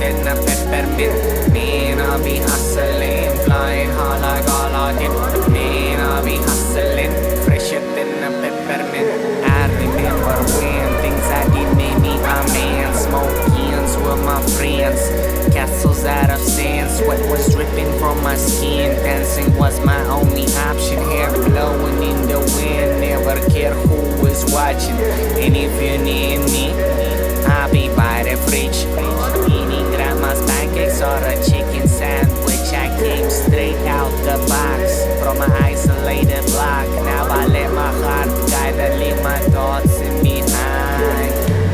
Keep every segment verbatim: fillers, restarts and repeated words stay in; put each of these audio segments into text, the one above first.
than a peppermint. Man, I be hustling, flying high like Aladdin. Man, I be hustling, fresher than a peppermint. I remember when things I did made me a man. Smokings with my friends, castles out of sand. Sweat was dripping from my skin. Dancing was my only option. Hair blowing in the wind, never care who was watching. And if you need me, I'll be by the fridge, eating grandma's pancakes or a chicken sandwich. I came straight out the box from an isolated block. Now I let my heart guide and leave my thoughts in behind.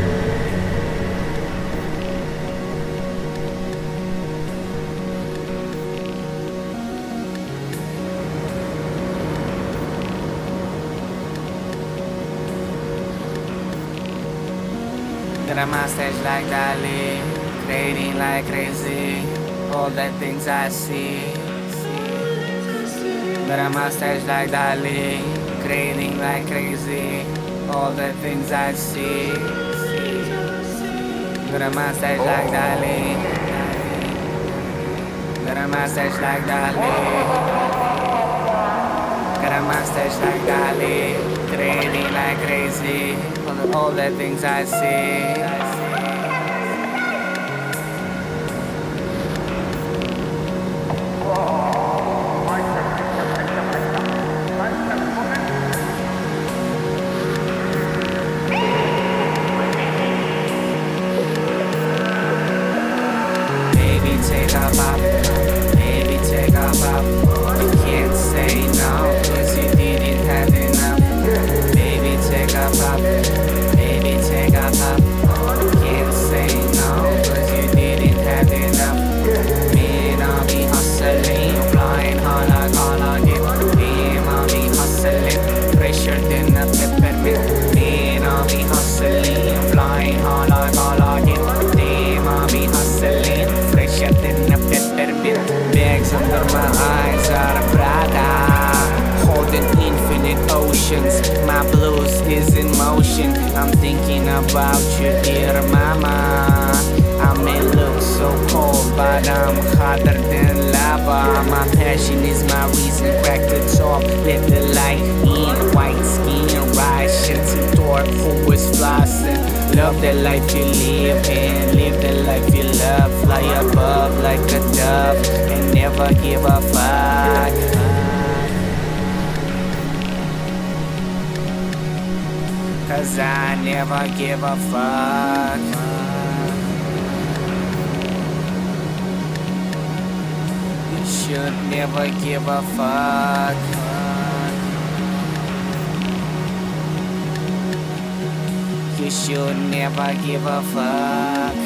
Got a mustache like Dali, creating like crazy, all the things I see. Got a mustache like Dali, creating like crazy, all the things I see. Got a mustache like Dali, got a mustache like Dali, got a mustache like Dali, creating like crazy, all the things I see. Baby, take a pop, baby, take a pop. You can't say no, cause you didn't have enough. Baby, take a pop, baby, take a pop. You can't say no, cause you didn't have enough. Man, I'll be hustling, flying high like Aladdin. Man, I'll be hustling, fresher than a peppermint. Man, I'll be hustling, flying high like Aladdin. Man, I'll be hustling, fresher than a peppermint. Bags under my eyes are a Prada, holding infinite oceans. My blues is in motion. I'm thinking about you, dear mama. I may look so cold, but I'm hotter than lava. My passion is my reason. Crack the top, let the light in. White skin, Russian to door, who is flossing. Love the life you live and live the life you love. Fly above like a dove and never give a fuck. Cause I never give a fuck. You should never give a fuck. You should never give a fuck.